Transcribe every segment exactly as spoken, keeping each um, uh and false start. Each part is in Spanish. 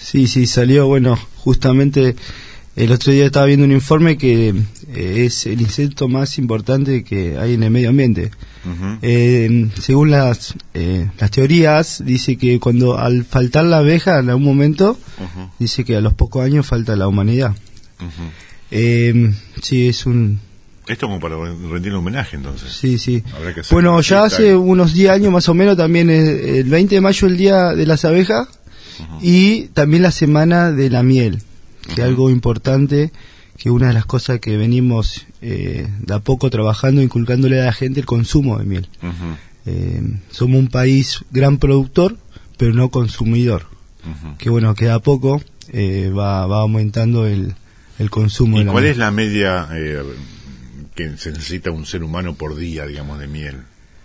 Sí, sí, salió, bueno, justamente el otro día estaba viendo un informe que eh, es el insecto más importante que hay en el medio ambiente. Uh-huh. Eh, según las eh, las teorías, dice que cuando al faltar la abeja en algún momento, uh-huh. dice que a los pocos años falta la humanidad. Uh-huh. Eh, sí, es un... Esto como para rendir un homenaje, entonces. Sí, sí. Bueno, ya hace unos diez años más o menos, también el veinte de mayo el Día de las Abejas, uh-huh. y también la Semana de la Miel, que uh-huh. es algo importante, que una de las cosas que venimos eh, de a poco trabajando, inculcándole a la gente el consumo de miel. Uh-huh. Eh, somos un país gran productor, pero no consumidor. Uh-huh. Que bueno, que de a poco eh, va, va aumentando el, el consumo. ¿Y de la cuál miel. es la media... Eh, que se necesita un ser humano por día, digamos, de miel?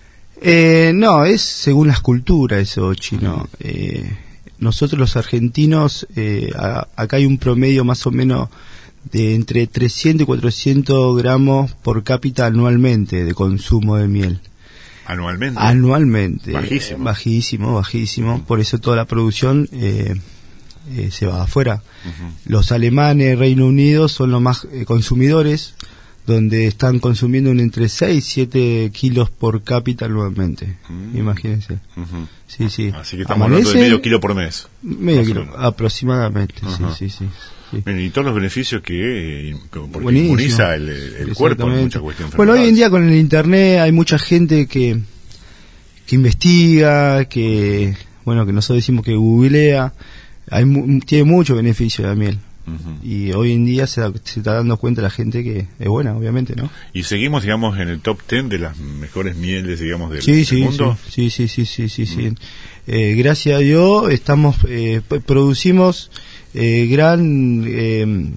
Eh, no, es según las culturas eso, Chino. Uh-huh. Eh, nosotros los argentinos, eh, a, acá hay un promedio más o menos de entre trescientos y cuatrocientos gramos por cápita anualmente de consumo de miel. ¿Anualmente? Anualmente. Bajísimo. Bajísimo, bajísimo. Uh-huh. Por eso toda la producción eh, eh, se va afuera. Uh-huh. Los alemanes, Reino Unido, son los más eh, consumidores, donde están consumiendo un entre seis y siete kilos por cápita anualmente. Mm. Imagínense. Uh-huh. Sí, sí. Así que estamos Amanece, hablando de medio kilo por mes. Medio kilo, aproximadamente. Uh-huh. Sí, sí, sí. Bien, y todos los beneficios que porque Buenísimo. inmuniza el, el cuerpo en muchas cuestiones. Bueno, hoy en día con el internet hay mucha gente que que investiga, que bueno, que nosotros decimos que googlea. Hay mu- tiene mucho beneficio la miel. Uh-huh. Y hoy en día se, da, se está dando cuenta la gente que es buena, obviamente, ¿no? Y seguimos, digamos, en el top ten de las mejores mieles, digamos, del, sí, del sí, mundo. Sí, sí, sí, sí, sí, sí. Uh-huh. Eh, gracias a Dios estamos, eh, producimos eh, gran eh,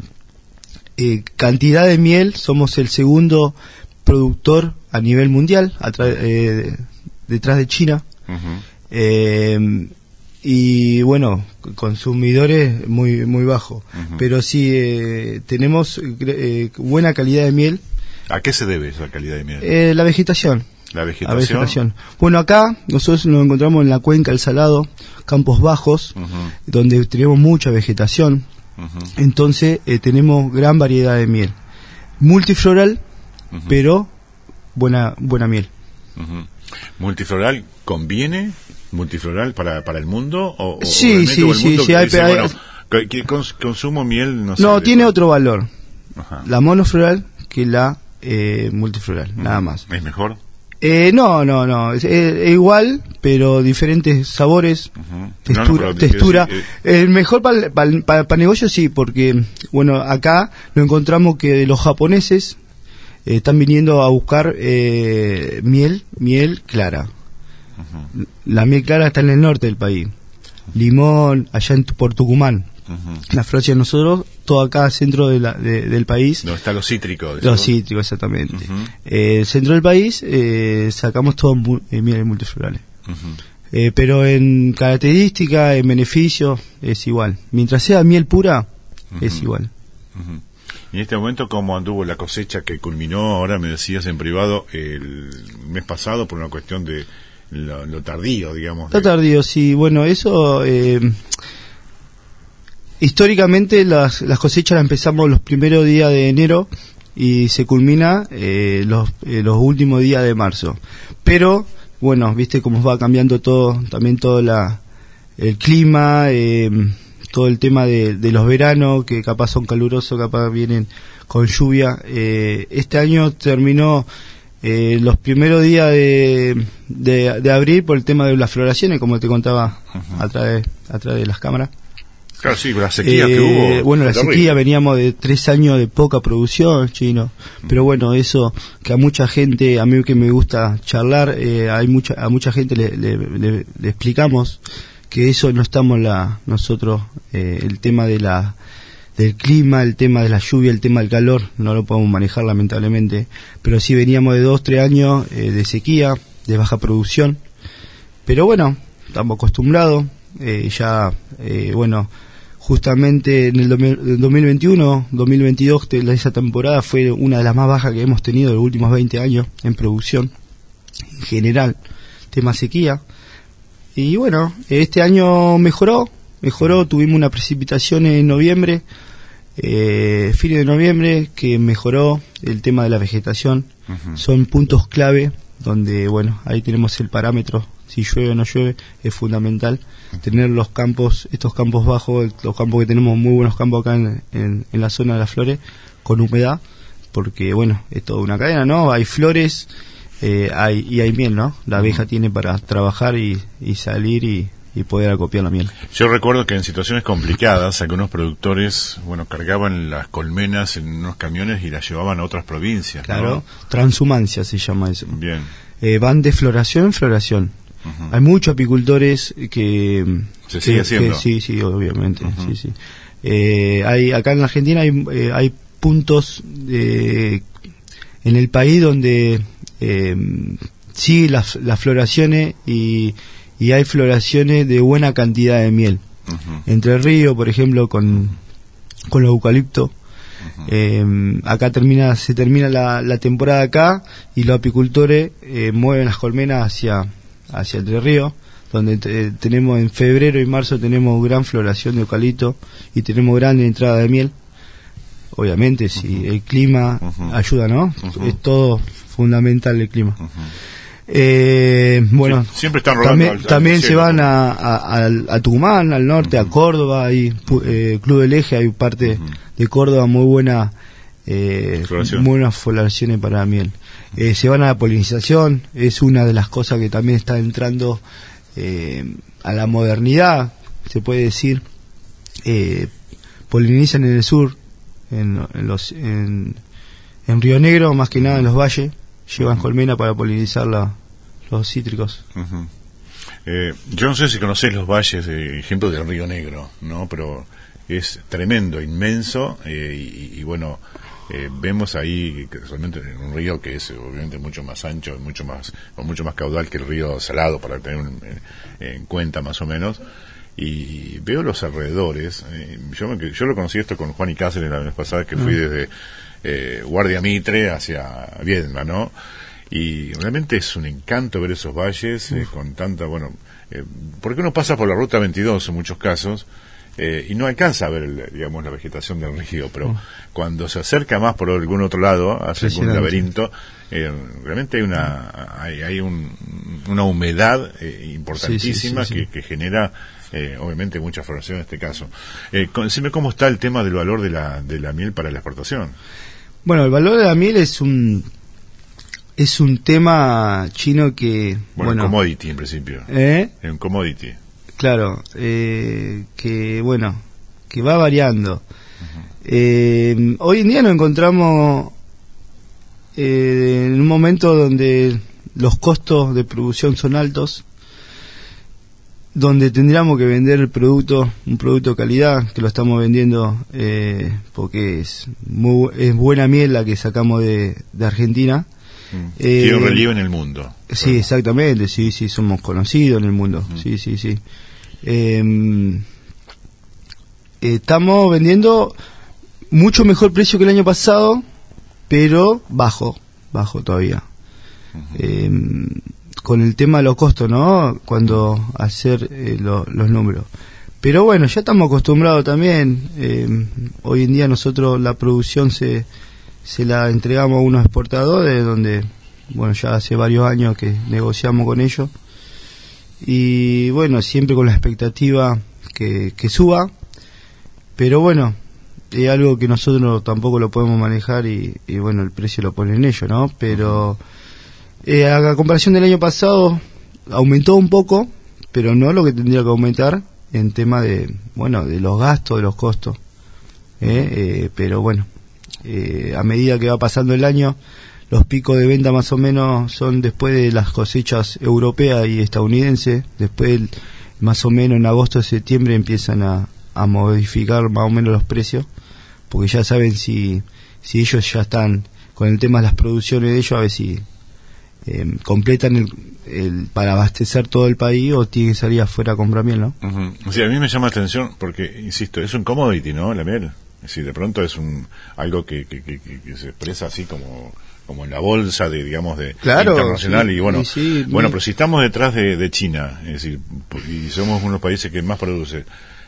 eh, cantidad de miel. Somos el segundo productor a nivel mundial, a tra- eh, detrás de China. Uh-huh. Eh, y bueno, consumidores muy muy bajos, uh-huh. pero sí eh, tenemos eh, buena calidad de miel. ¿A qué se debe esa calidad de miel? Eh, la vegetación. La vegetación. La vegetación. Bueno, acá nosotros nos encontramos en la cuenca del Salado, Campos Bajos, uh-huh. donde tenemos mucha vegetación. Uh-huh. Entonces eh, tenemos gran variedad de miel, multifloral, uh-huh. pero buena buena miel. Uh-huh. Multifloral conviene. ¿Multifloral para para el mundo? O, sí, sí, o el mundo sí, sí. Hay, dice, hay, bueno, que, que cons, consumo miel, no sé. No, tiene otro valor. Ajá. La monofloral que la eh, multifloral, uh-huh. nada más. ¿Es mejor? Eh, no, no, no. Es, es igual, pero diferentes sabores, uh-huh. textura. No, no, textura. Decir, eh... El mejor para pa, pa, pa negocio, sí, porque, bueno, acá lo encontramos que los japoneses eh, están viniendo a buscar eh, miel, miel clara. Uh-huh. La miel clara está en el norte del país. Limón, allá en, por Tucumán. Uh-huh. La Francia, nosotros, todo acá centro de la, de, del país. ¿Dónde está los cítricos? Los cítricos, exactamente. Uh-huh. Eh, el centro del país eh, sacamos todo mu- eh, mieles multiflorales. Uh-huh. Eh, pero en característica, en beneficio, es igual. Mientras sea miel pura, uh-huh. es igual. Uh-huh. Y en este momento, ¿cómo anduvo la cosecha que culminó, ahora me decías en privado, el mes pasado por una cuestión de Lo, lo tardío, digamos. Lo de... tardío, sí. Bueno, eso... Eh, históricamente las, las cosechas las empezamos los primeros días de enero y se culmina eh, los, eh, los últimos días de marzo. Pero, bueno, viste cómo va cambiando todo, también todo la, el clima, eh, todo el tema de, de los veranos, que capaz son calurosos, capaz vienen con lluvia. Eh, este año terminó... Eh, los primeros días de, de, de abril por el tema de las floraciones, como te contaba uh-huh. a través a través de las cámaras. Claro, sí, la sequía eh, que hubo. Bueno, la terrible. sequía, veníamos de tres años de poca producción, Chino. Uh-huh. Pero bueno, eso que a mucha gente, a mí que me gusta charlar, eh, hay mucha a mucha gente le, le, le, le explicamos que eso no estamos la nosotros, eh, el tema de la del clima, el tema de la lluvia, el tema del calor, no lo podemos manejar lamentablemente, pero sí veníamos de dos, tres años eh, de sequía, de baja producción, pero bueno, estamos acostumbrados, eh, ya, eh, bueno, justamente en el dos mil veintiuno, dos mil veintidós, esa temporada fue una de las más bajas que hemos tenido en los últimos veinte años en producción, en general, tema sequía, y bueno, este año mejoró, mejoró, tuvimos una precipitación en noviembre, eh, fin de noviembre, que mejoró el tema de la vegetación. Uh-huh. Son puntos clave donde, bueno, ahí tenemos el parámetro, si llueve o no llueve, es fundamental tener los campos, estos campos bajos, los campos que tenemos, muy buenos campos acá en, en, en la zona de las flores, con humedad, porque, bueno, es toda una cadena, ¿no? Hay flores, eh, hay, y hay miel, ¿no? La abeja tiene para trabajar y, y salir y, y poder acopiar la miel. Yo recuerdo que en situaciones complicadas algunos productores, bueno, cargaban las colmenas en unos camiones y las llevaban a otras provincias. Claro, ¿no? Transhumancia se llama eso. Bien. Eh, van de floración en floración. Uh-huh. Hay muchos apicultores que... ¿Se que, sigue haciendo? Que, sí, sí, obviamente. Uh-huh. Sí, sí. Eh, hay, acá en la Argentina hay, eh, hay puntos de, en el país donde eh, sí las, las floraciones y... y hay floraciones de buena cantidad de miel. Uh-huh. Entre el río, por ejemplo, con, con los eucaliptos. Uh-huh. Eh, acá termina, se termina la, la temporada acá y los apicultores eh, mueven las colmenas hacia, hacia Entre Ríos, donde te, tenemos en febrero y marzo tenemos gran floración de eucalipto y tenemos gran entrada de miel. Obviamente, uh-huh. si el clima uh-huh. ayuda, ¿no? Uh-huh. Es todo fundamental el clima. Uh-huh. Eh, bueno, sí, siempre están rodando también, al, al también cielo, se van a, a, a, a Tucumán, al norte, uh-huh. a Córdoba, hay eh, Club del Eje, hay parte uh-huh. de Córdoba muy buena, eh, muy buenas floraciones para la miel. Uh-huh. Eh, se van a la polinización, es una de las cosas que también está entrando eh, a la modernidad, se puede decir. Eh, polinizan en el sur, en, en los en, en Río Negro, más que nada en los valles, llevan uh-huh. colmena para polinizar la los cítricos. Uh-huh. eh, yo no sé si conocés los valles, eh, ejemplo del Río Negro, ¿no? Pero es tremendo, inmenso, eh, y, y bueno, eh, vemos ahí que realmente un río que es obviamente mucho más ancho, mucho más con mucho más caudal que el río Salado, para tener un, en, en cuenta más o menos. Y veo los alrededores. Eh, yo, me, yo lo conocí esto con Juan y Cáceres la vez pasada, que fui uh-huh. desde eh, Guardia Mitre hacia Viedma, ¿no? Y realmente es un encanto ver esos valles eh, con tanta, bueno, eh, porque uno pasa por la ruta veintidós en muchos casos eh, y no alcanza a ver, el, digamos, la vegetación del río, pero uh. cuando se acerca más por algún otro lado, hace algún laberinto, eh, realmente hay una hay, hay un, una humedad eh, importantísima sí, sí, sí, sí. Que, que genera eh, obviamente mucha floración en este caso. Eh, decime cómo está el tema del valor de la, de la miel para la exportación. Bueno, el valor de la miel es un es un tema chino que... Bueno, bueno commodity en principio. ¿Eh? Es un commodity. Claro, eh, que bueno, que va variando. Uh-huh. Eh, hoy en día nos encontramos eh, en un momento donde los costos de producción son altos, donde tendríamos que vender el producto, un producto de calidad, que lo estamos vendiendo eh, porque es muy, es buena miel la que sacamos de, de Argentina. Tiene eh, un relieve en el mundo. Sí, bueno. Exactamente, sí, sí, somos conocidos en el mundo, uh-huh. sí, sí, sí. Eh, estamos vendiendo mucho mejor precio que el año pasado, pero bajo, bajo todavía. Uh-huh. Eh, con el tema de los costos, ¿no? Cuando hacer eh, lo, los números. Pero bueno, ya estamos acostumbrados también. Eh, hoy en día nosotros la producción se se la entregamos a unos exportadores donde, bueno, ya hace varios años que negociamos con ellos y bueno, siempre con la expectativa que, que suba, pero bueno, es algo que nosotros tampoco lo podemos manejar y, y bueno, el precio lo ponen ellos, ¿no? Pero eh, a comparación del año pasado aumentó un poco, pero no lo que tendría que aumentar en tema de, bueno, de los gastos, de los costos, ¿eh? Eh, pero bueno, Eh, a medida que va pasando el año, los picos de venta más o menos son después de las cosechas europeas y estadounidenses. Después, más o menos en agosto o septiembre, empiezan a, a modificar más o menos los precios, porque ya saben si si ellos ya están con el tema de las producciones de ellos, a ver si eh, completan el, el para abastecer todo el país o tienen que salir afuera a comprar miel, ¿no? Uh-huh. O sea, a mí me llama la atención porque, insisto, es un commodity, ¿no? La miel. Si de pronto es un algo que, que, que, que se expresa así como como en la bolsa de digamos de claro, internacional sí, y bueno sí, sí, bueno muy... pero si estamos detrás de, de China, es decir, y somos uno de los países que más produce,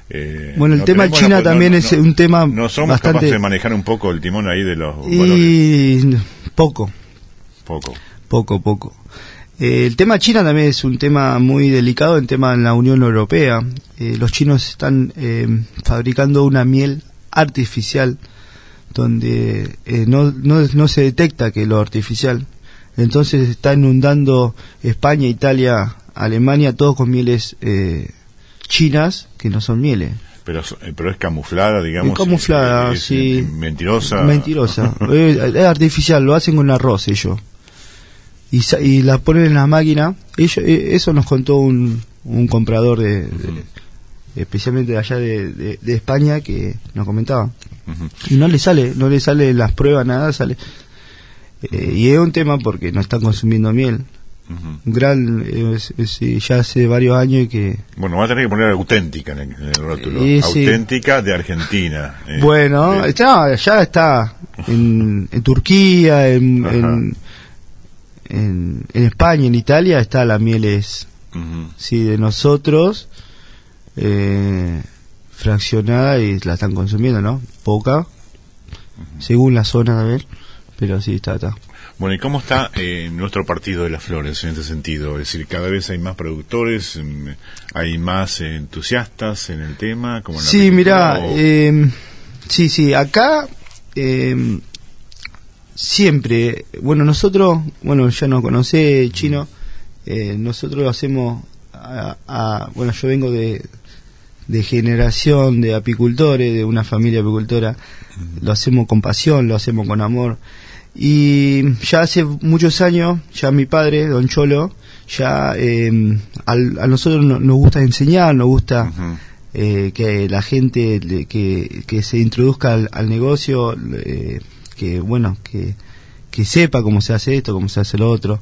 Eh, bueno, el no tema China la, también no, es no, un tema no somos bastante... capaces de manejar un poco el timón ahí de los y... valores. Poco. Poco. Poco, poco. Eh, el tema China también es un tema muy delicado, el tema en la Unión Europea. Eh, los chinos están eh, fabricando una miel artificial donde eh, no, no, no se detecta que es lo artificial. Entonces está inundando España, Italia, Alemania, todo con mieles eh, chinas que no son mieles. Pero, pero es camuflada, digamos. Es camuflada, es, es, sí. Es mentirosa. Mentirosa. es, es artificial, lo hacen con arroz ellos. Y, y la ponen en la máquina. Ellos, eso nos contó un, un comprador de, de uh-huh. especialmente de allá de, de, de España, que nos comentaba. Uh-huh. Y no le sale, no le sale las pruebas, nada, sale. Eh, y es un tema porque no están consumiendo miel. Uh-huh. Un gran, eh, es, es, ya hace varios años que... Bueno, va a tener que poner auténtica en el, en el rótulo. Eh, auténtica sí. de Argentina. Eh, bueno, de... está, ya está en, en Turquía, en, en, en, en España, en Italia, está la miel es, uh-huh. sí, de nosotros, eh, fraccionada y la están consumiendo, ¿no? Poca, uh-huh. según la zona de ver, pero sí está, está. Bueno, ¿y cómo está eh, nuestro partido de las flores en este sentido? Es decir, cada vez hay más productores, hay más eh, entusiastas en el tema. Como en la sí, mira, o... eh, sí, sí, acá eh, siempre, bueno, nosotros, bueno, ya nos conoce Chino, eh, nosotros hacemos, a, a, bueno, yo vengo de, de generación de apicultores, de una familia apicultora, uh-huh. lo hacemos con pasión, lo hacemos con amor. Y ya hace muchos años, ya mi padre, don Cholo, ya eh, al, a nosotros no, nos gusta enseñar, nos gusta uh-huh. eh, que la gente le, que, que se introduzca al, al negocio, eh, que bueno, que, que sepa cómo se hace esto, cómo se hace lo otro.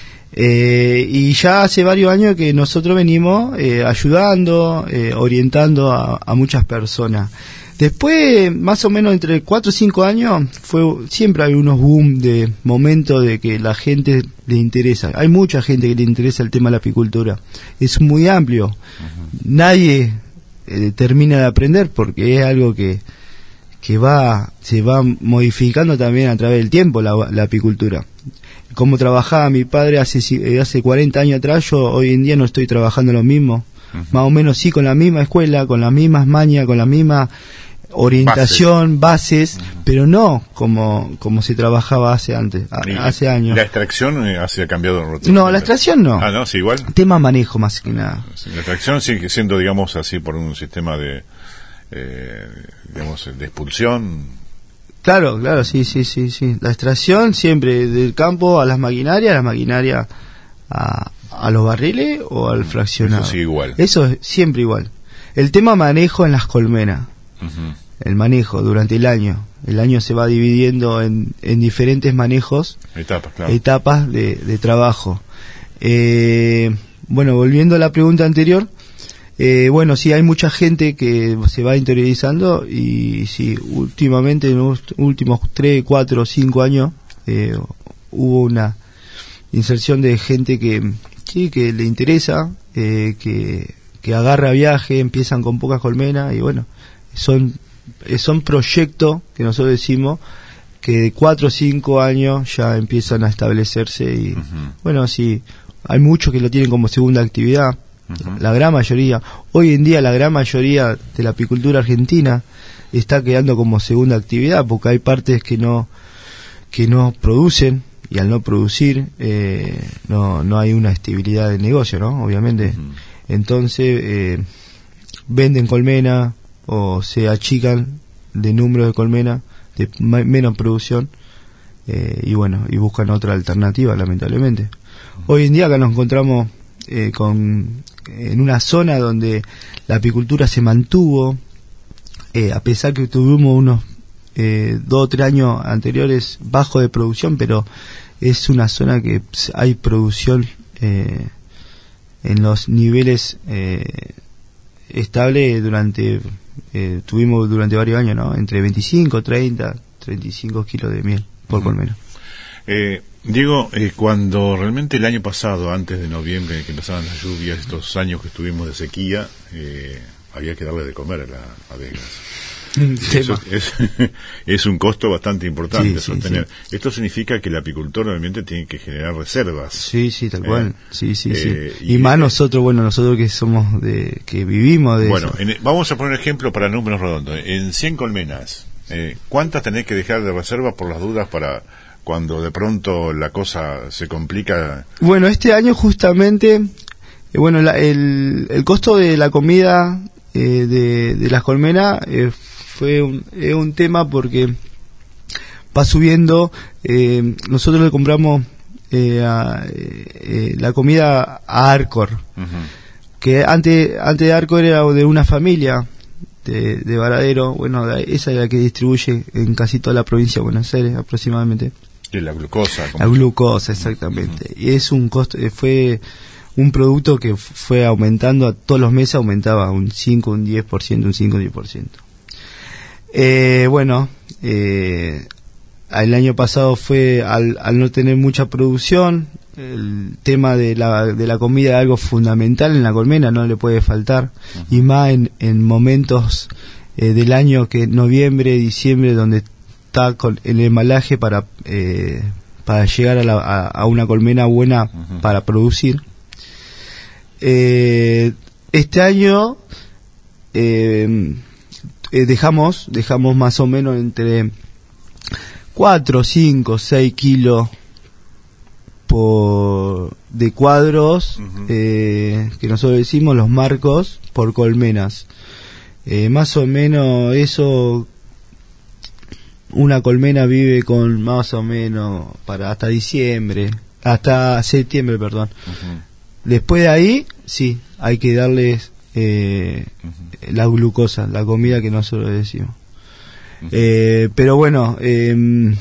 Eh, y ya hace varios años que nosotros venimos eh, ayudando, eh, orientando a, a muchas personas. Después, más o menos entre cuatro o cinco años, fue siempre hay unos boom de momentos de que la gente le interesa. Hay mucha gente que le interesa el tema de la apicultura. Es muy amplio. Uh-huh. Nadie eh, termina de aprender porque es algo que que va se va modificando también a través del tiempo la, la apicultura. Como trabajaba mi padre hace hace cuarenta años atrás, yo hoy en día no estoy trabajando lo mismo. Uh-huh. Más o menos sí, con la misma escuela, con las mismas mañas, con la misma orientación, bases, bases uh-huh. pero no como como se trabajaba hace antes, a, hace años. ¿La extracción eh, ha cambiado? No, la extracción no. Ah, no, sí, igual. Tema manejo más que nada. Sí, la extracción sigue siendo, digamos así, por un sistema de, eh, digamos, de expulsión. Claro, claro, sí, sí, sí, sí. La extracción siempre del campo a las maquinarias, a las maquinarias a, a los barriles o al fraccionado. Eso sí, igual. Eso es siempre igual. El tema manejo en las colmenas. Uh-huh. El manejo durante el año. El año se va dividiendo en, en diferentes manejos, etapas, claro. etapas de, de trabajo. Eh, bueno, volviendo a la pregunta anterior, eh, bueno, sí, hay mucha gente que se va interiorizando y sí, últimamente, en los últimos tres, cuatro, cinco años, eh, hubo una inserción de gente que sí, que le interesa, eh, que, que agarra viaje, empiezan con pocas colmenas y bueno, son son proyectos que nosotros decimos que de cuatro o cinco años ya empiezan a establecerse y uh-huh. bueno, sí, hay muchos que lo tienen como segunda actividad, uh-huh. la gran mayoría, hoy en día la gran mayoría de la apicultura argentina está quedando como segunda actividad porque hay partes que no que no producen y al no producir eh, no no hay una estabilidad de negocio, ¿no? Obviamente, uh-huh. entonces eh, venden colmena o se achican de número de colmena, de ma- menos producción, eh, y bueno, y buscan otra alternativa, lamentablemente. Uh-huh. Hoy en día acá nos encontramos eh, con en una zona donde la apicultura se mantuvo, eh, a pesar que tuvimos unos eh, dos o tres años anteriores bajo de producción, pero es una zona que hay producción eh, en los niveles eh, estables durante... Eh, tuvimos durante varios años, ¿no? Entre veinticinco, treinta, treinta y cinco kilos de miel por uh-huh. colmena. Eh, Diego, eh, cuando realmente el año pasado, antes de noviembre, que empezaban las lluvias, estos años que estuvimos de sequía, eh, había que darle de comer a las abejas. Eso es, es un costo bastante importante sí, sostener. Sí, sí. Esto significa que el apicultor obviamente tiene que generar reservas. Sí, sí, tal cual. Eh, sí, sí, eh, sí. Y, y más eh, nosotros, bueno, nosotros que somos de, que vivimos de bueno, eso. En, vamos a poner ejemplo para números redondos. En cien colmenas, eh, ¿cuántas tenés que dejar de reserva por las dudas para cuando de pronto la cosa se complica? Bueno, este año justamente, eh, bueno, la, el, el costo de la comida eh, de, de las colmenas eh, fue un, eh, un tema porque va subiendo. Eh, nosotros le compramos eh, a, eh, la comida a Arcor, uh-huh. que antes antes de Arcor era de una familia de, de Varadero. Bueno, esa es la que distribuye en casi toda la provincia de Buenos Aires aproximadamente. Y la glucosa. La glucosa, exactamente. Uh-huh. Y es un costo, fue un producto que fue aumentando a todos los meses, aumentaba un cinco, un diez por ciento, un cinco, un diez por ciento. Eh, bueno, eh, el año pasado fue al, al no tener mucha producción, el tema de la, de la comida es algo fundamental en la colmena, no le puede faltar, uh-huh. y más en, en momentos eh, del año que noviembre, diciembre, donde está con el embalaje para eh, para llegar a, la, a, a una colmena buena uh-huh. para producir. Eh, este año eh, eh, dejamos dejamos más o menos entre cuatro, cinco, seis kilos por de cuadros uh-huh. eh, que nosotros decimos los marcos por colmenas. Eh, más o menos eso. Una colmena vive con más o menos para hasta diciembre, hasta septiembre, perdón. Uh-huh. Después de ahí, sí, hay que darles eh, uh-huh. la glucosa, la comida que nosotros decimos. Uh-huh. Eh, pero bueno, eh,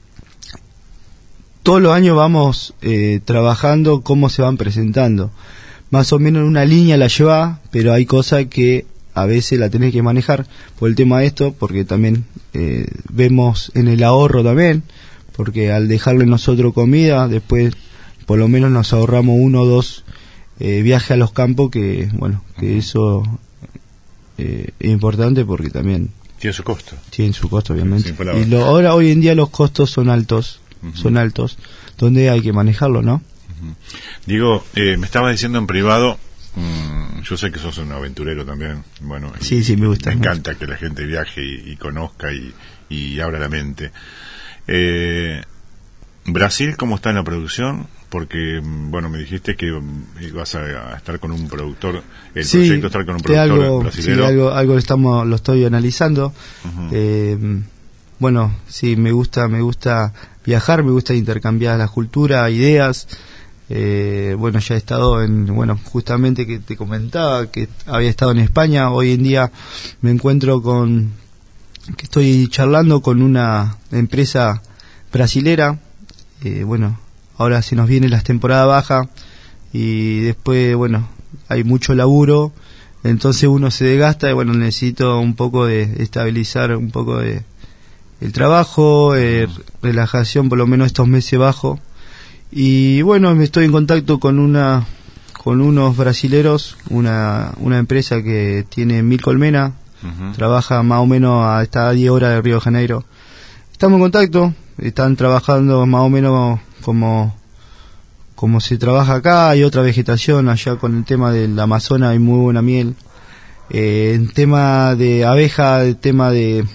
todos los años vamos eh, trabajando cómo se van presentando. Más o menos en una línea la lleva, pero hay cosas que a veces la tenés que manejar por el tema de esto, porque también eh, vemos en el ahorro también, porque al dejarle nosotros comida, después por lo menos nos ahorramos uno o dos eh, viajes a los campos, que bueno, que eso eh, es importante porque también tiene su costo. Tiene su costo, obviamente. Y lo, ahora, hoy en día los costos son altos, uh-huh. son altos, donde hay que manejarlo, ¿no? Uh-huh. Digo, eh, me estabas diciendo en privado, Mm, yo sé que sos un aventurero también, bueno, sí, y, sí, me gusta. Me encanta mucho que la gente viaje y, y conozca y, y abra la mente. Eh, Brasil, ¿cómo está en la producción? Porque, bueno, me dijiste que ibas a, a estar con un productor, el sí, proyecto estar con un productor algo, brasileño. Sí, algo, algo estamos, lo estoy analizando. Uh-huh. Eh, bueno, sí, me gusta, me gusta viajar, me gusta intercambiar la cultura, ideas. Eh, bueno, ya he estado en, bueno, justamente que te comentaba que había estado en España. Hoy en día me encuentro con, que estoy charlando con una empresa brasilera. Eh, bueno, ahora se nos viene las temporadas bajas y después, bueno, hay mucho laburo, entonces uno se desgasta y bueno, necesito un poco de estabilizar un poco de el trabajo, eh, relajación, por lo menos estos meses bajo. Y bueno, me estoy en contacto con una con unos brasileros, una una empresa que tiene mil colmenas, uh-huh. trabaja más o menos a, está a diez horas de Río de Janeiro. Estamos en contacto, están trabajando más o menos como como se trabaja acá, hay otra vegetación allá con el tema del Amazonas, hay muy buena miel. Eh, en tema de abeja, el tema de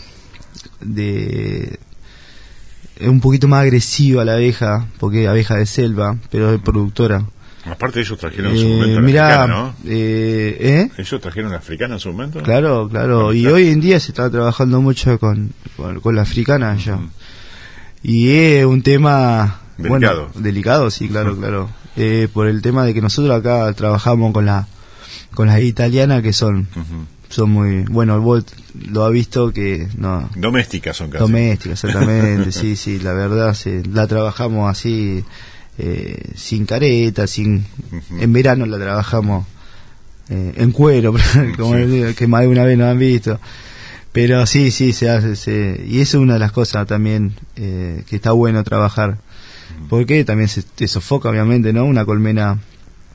de es un poquito más agresiva la abeja, porque es abeja de selva, pero es productora. Aparte ellos trajeron en su momento eh, mirá, la africana, ¿no? Eh, ¿eh? Ellos trajeron la africana en su momento. Claro, claro, y hoy en día se está trabajando mucho con, con, con la africana ya. Uh-huh. Y es un tema... Delicado. Bueno, delicado, sí, claro, uh-huh. claro. Eh, por el tema de que nosotros acá trabajamos con la con las italianas que son... Uh-huh. Son muy, bueno, vos lo ha visto que no domésticas son casi. Domésticas, exactamente, sí, sí, la verdad, sí, la trabajamos así, eh, sin careta, sin, uh-huh. en verano la trabajamos eh, en cuero, como sí. que más de una vez nos han visto, pero sí, sí, se hace, se, y eso es una de las cosas también eh, que está bueno trabajar, uh-huh. porque también se te sofoca, obviamente, ¿no? Una colmena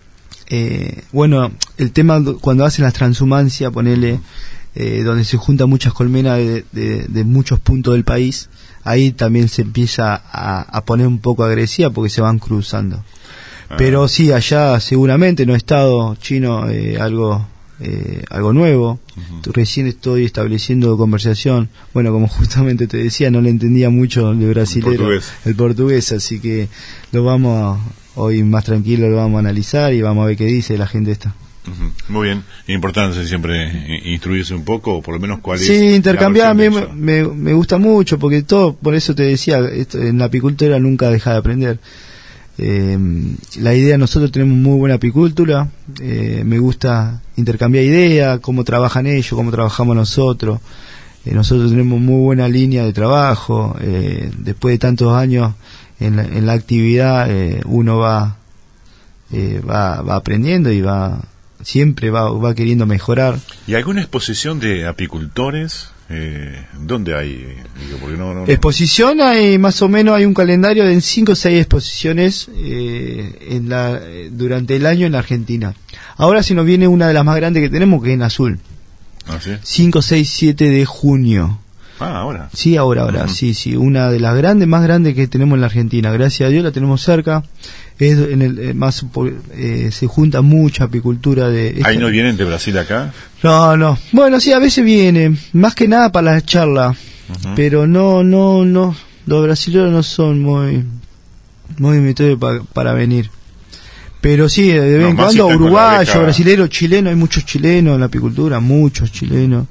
eh, bueno, el tema cuando hacen las transhumancias, ponele, eh, donde se juntan muchas colmenas de, de, de muchos puntos del país, ahí también se empieza a, a poner un poco agresiva porque se van cruzando. Ah. Pero sí, allá seguramente no he estado, Chino, eh, algo eh, algo nuevo. Uh-huh. Recién estoy estableciendo conversación. Bueno, como justamente te decía, no le entendía mucho el brasilero, el portugués, el portugués así que lo vamos a, hoy más tranquilo lo vamos a analizar y vamos a ver qué dice la gente esta. Uh-huh. Muy bien, importante siempre instruirse un poco, o por lo menos cuál es. Sí, intercambiar a mí me, me, me gusta mucho, porque todo, por eso te decía, esto, en la apicultura nunca deja de aprender. Eh, la idea, nosotros tenemos muy buena apicultura, eh, me gusta intercambiar ideas, cómo trabajan ellos, cómo trabajamos nosotros. Eh, nosotros tenemos muy buena línea de trabajo, eh, después de tantos años en la, en la actividad, eh, uno va, eh, va, va aprendiendo y va siempre va, va queriendo mejorar. ¿Y alguna exposición de apicultores? Eh, ¿Dónde hay? Digo, porque no, no, no. Exposición hay más o menos, hay un calendario de cinco o seis exposiciones eh, en la, durante el año en la Argentina. Ahora se nos viene una de las más grandes que tenemos, que es en Azul. ¿Ah, sí? cinco, seis, siete de junio. Ah, ahora. Sí, ahora, ahora, uh-huh. sí, sí. Una de las grandes, más grandes que tenemos en la Argentina. Gracias a Dios la tenemos cerca. Es en el eh, más eh, se junta mucha apicultura de. ¿Ahí no vienen de Brasil acá? No, no. Bueno, sí, a veces vienen, más que nada para la charla, uh-huh. pero no, no, no. Los brasileños no son muy, muy metidos pa, para venir. Pero sí, de vez no, en cuando uruguayos, brasileños, chilenos, hay muchos chilenos en la apicultura, muchos chilenos.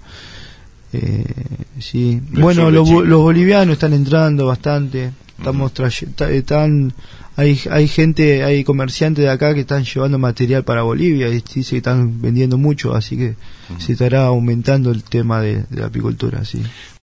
Eh, sí. Bueno, los, los bolivianos están entrando bastante. Estamos uh-huh. están hay hay gente, hay comerciantes de acá que están llevando material para Bolivia y dice que están vendiendo mucho, así que uh-huh. se estará aumentando el tema de, de la apicultura, sí.